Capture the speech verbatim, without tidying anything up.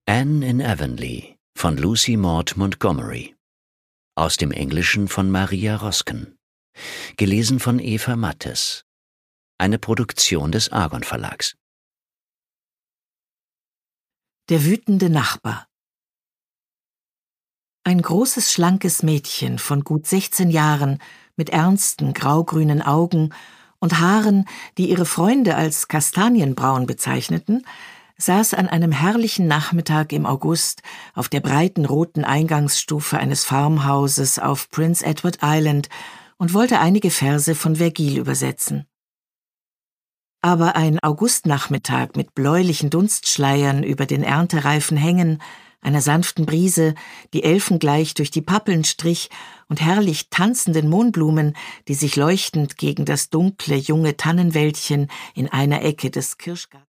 Anne in Avonlea von Lucy Maud Montgomery. Aus dem Englischen von Maria Rosken. Gelesen von Eva Mattes. Eine Produktion des Argon Verlags. Der wütende Nachbar. Ein großes, schlankes Mädchen von gut sechzehn Jahren mit ernsten, graugrünen Augen und Haaren, die ihre Freunde als kastanienbraun bezeichneten, saß an einem herrlichen Nachmittag im August auf der breiten roten Eingangsstufe eines Farmhauses auf Prince Edward Island und wollte einige Verse von Vergil übersetzen. Aber ein Augustnachmittag mit bläulichen Dunstschleiern über den erntereifen Hängen, einer sanften Brise, die elfengleich durch die Pappeln strich und herrlich tanzenden Mohnblumen, die sich leuchtend gegen das dunkle, junge Tannenwäldchen in einer Ecke des Kirschgartens